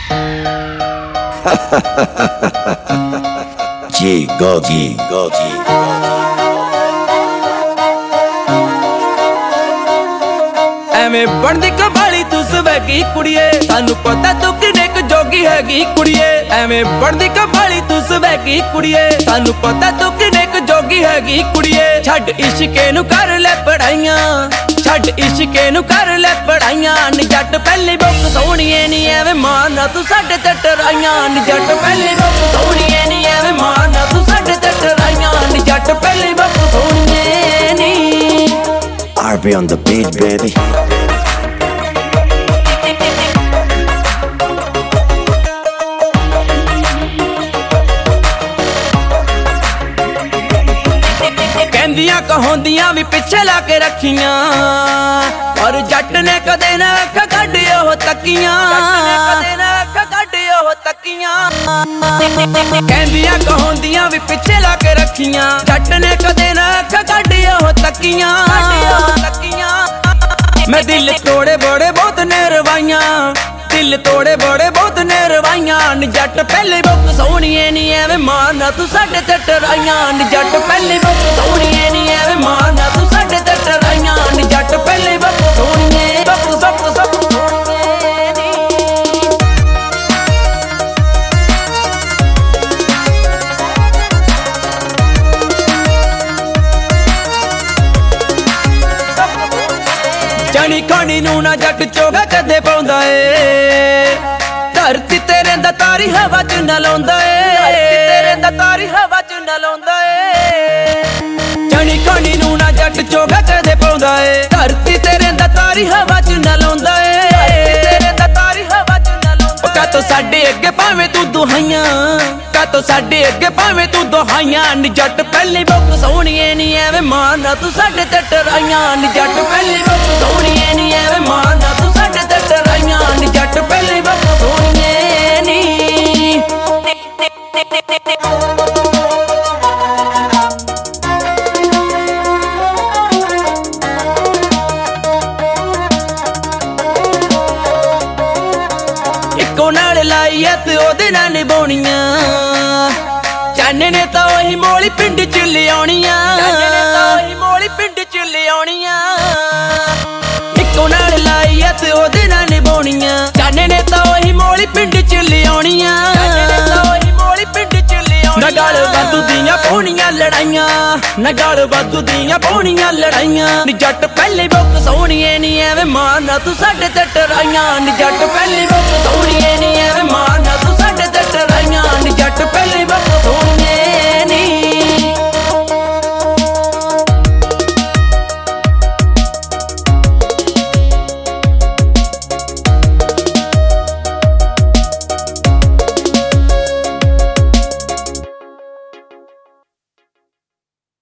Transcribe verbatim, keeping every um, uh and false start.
G go G go G ਐਵੇਂ ਬਣਦੀ ਕਬਾਲੀ ਤੂੰ ਸਵੈਗੀ ਕੁੜੀਏ, ਸਾਨੂੰ ਪਤਾ ਤੂੰ ਕਿੰਨੇ ਕੁ ਜੋਗੀ ਹੈਗੀ ਕੁੜੀਏ। ਐਵੇਂ ਬਣਦੀ ਕਬਾਲੀ ਤੂੰ ਸਵੈਗੀ ਕੁੜੀਏ, ਸਾਨੂੰ ਪਤਾ ਤੂੰ ਕਿੰਨੇ ਕੁ ਜੋਗੀ ਹੈਗੀ ਕੁੜੀਏ। ਛੱਡ ਇਸ਼ਕੇ ਨੂੰ ਕਰ ਲੈ ਪੜਾਈਆਂ, ਛੱਡ ਇਸ਼ਕੇ ਨੂੰ ਕਰ ਲੈ ਪੜਾਈਆਂ। ਨੀ ਜੱਟ ਪਹਿਲੀ ਬੁੱਕ ਸੋਹਣੀਏ ਨੀ ਐਵੇਂ ਮਾਰਨਾ ਤੂੰ ਸਾਡੇ ਤੇ ਟਰਾਈਆਂ। ਨੀ ਜੱਟ ਪਹਿਲੀ ਬੁੱਕ ਸੋਹਣੀਏ ਨੀ ਐਵੇਂ ਮਾਰਨਾ ਤੂੰ ਸਾਡੇ ਤੇ ਟਰਾਈਆਂ। ਨੀ ਜੱਟ ਪਹਿਲੀ ਬੁੱਕ ਸੋਹਣੀਏ ਨੀ। R B on the beat baby। ਕਹਿੰਦੀਆਂ ਕਹਾਉਂਦੀਆਂ ਵੀ ਪਿੱਛੇ ਲਾ ਕੇ ਰੱਖੀਆਂ, ਪਰ ਜੱਟ ਨੇ ਕਦੇ ਨਾ ਅੱਖ ਕੱਢ ਉਹ ਤੱਕੀਆਂ। ਕਦੇ ਨਾ ਅੱਖ ਕੱਢ ਉਹ ਤੱਕੀਆਂ। ਕਹਿੰਦੀਆਂ ਕਹਾਉਂਦੀਆਂ ਵੀ ਪਿੱਛੇ ਲਾ ਕੇ ਰੱਖੀਆਂ, ਜੱਟ ਨੇ ਕਦੇ ਨਾ ਅੱਖ ਕੱਢ ਉਹ ਤੱਕੀਆਂ। ਮੈਂ ਦਿਲ ਤੋੜੇ ਬੜੇ ਬਹੁਤ ਨੇ ਰਵਾਈਆਂ, ਦਿਲ ਤੋੜੇ ਬੜੇ ਬਹੁਤ ਨੇ ਰਵਾਈਆਂ। ਨੀ ਜੱਟ ਪਹਿਲੇ ਬੁੱਕ ਸੋਹਣੀਏ ਨੀ ਐਵੇਂ ਮਾਰਨਾ ਤੂੰ ਸਾਡੇ ਤੇ ਟਰਾਈਆਂ। ਨੀ ਜੱਟ ਪਹਿਲੇ ਬੁੱਕ ਸੋਹਣੀਏ ਨੀ ਐਵੇਂ ਮਾਰਨਾ ਤੂੰ ਸਾਡੇ ਤੇ ਟਰਾਈਆਂ। ਨੀ ਜੱਟ ਪਹਿਲੇ ਬੁੱਕ ਸੋਹਣੀਏ ਬੁੱਕ ਸਭ ਸਭ ਸੋਹਣੀਏ ਨੀ। ਜਾਣੀ ਖਾਣੀ ਨੂੰ ਨਾ ਜੱਟ ਚੋਗਾ ਕਦੇ ਪਾਉਂਦਾ ਏ, ਧਰਤੀ ਤੇਰੇ ਦਾ ਤਾਰੀ ਹਵਾ ਚ ਨਾ ਲਾਉਂਦਾ ਏ। ਤੇਰੇ ਦਾ ਤਾਰੀ ਹਵਾ ਚ ਨਾ ਲਾਉਂਦਾ ਏ। ਜਾਣੀ ਖਾਣੀ ਨੂੰ ਨਾ ਜੱਟ ਚੋਗਾ ਕਦੇ ਪਾਉਂਦਾ ਏ, ਧਰਤੀ ਤੇਰੇ ਦਾ ਤਾਰੀ ਹਵਾ ਚ ਨਾ ਲਾਉਂਦਾ ਏ। ਤੇਰੇ ਦਾ ਤਾਰੀ ਹਵਾ ਚ ਨਾ ਲਾਉਂਦਾ ਏ। ਕਾਤੋਂ ਸਾਡੇ ਅੱਗੇ ਭਾਵੇਂ ਤੂੰ ਦੁਹਾਈਆਂ, ਕਾਤੋਂ ਸਾਡੇ ਅੱਗੇ ਭਾਵੇਂ ਤੂੰ ਦੁਹਾਈਆਂ। ਨੀ ਜੱਟ ਪਹਿਲੀ ਬੁੱਕ ਸੋਹਣੀਏ ਨੀ ਐਵੇਂ ਮਾਰਨਾ ਤੂੰ ਸਾਡੇ ਤੇ ਟਰਾਈਆਂ। ਨੀ ਜੱਟ ਪਹਿਲੀ ਬੁੱਕ ਸੋਹਣੀਏ ਨੀ ਐਵੇਂ ਮਾਰਨਾ ਤੂੰ ਸਾਡੇ ਤੇ ਟਰਾਈਆਂ। ਨੀ ਜੱਟ ਪਹਿਲੀ ਬੁੱਕ ਸੋਹਣੀਏ ਨੀ। ਇੱਕੋ ਨਾਲ ਲਾਈ ਐ ਤੇ ਉਹਦੇ ਨਾਲ ਨਿਭਾਉਣੀਆਂ, ਚਾਨੇ ਨੇ ਤਾਂ ਉਹੀ ਮੋਲੀ ਪਿੰਡ ਚ ਲਿਆਉਣੀਆਂ। ਚਾਨੇ ਨੇ ਤਾਂ ਉਹੀ ਮੋਲੀ ਪਿੰਡ ਚ ਲਿਆਉਣੀਆਂ। ਇੱਕੋ ਨਾਲ ਲਾਈ ਐ ਤੇ ਉਹਦੇ ਨਾਲ ਨਿਭਾਉਣੀਆਂ, ਚਾਨੇ ਨੇ ਤਾਂ ਉਹੀ ਮੋਲੀ ਪਿੰਡ ਚ ਲਿਆਉਣੀਆਂ। ਚਾਨੇ ਨੇ ਤਾਂ ਉਹੀ ਮੋਲੀ ਪਿੰਡ ਚ ਲਿਆਉਣੀਆਂ। ਨਾ ਗਾਲ ਵਾਧੂ ਦੀਆਂ ਪਾਉਣੀਆਂ ਲੜਾਈਆਂ, ਨਾ ਗਾਲ ਵਾਧੂ ਦੀਆਂ ਪਾਉਣੀਆਂ ਲੜਾਈਆਂ। ਨੀ ਜੱਟ ਪਹਿਲੀ ਬੁੱਕ ਸੋਹਣੀਏ ਨੀ ਐਵੇਂ ਮਾਰਨਾ ਤੂੰ ਸਾਡੇ ਤੇ ਟਰਾਈਆਂ। ਨੀ ਜੱਟ ਪਹਿਲੀ ਬੁੱਕ ਸੋਹਣੀਏ ਨੀ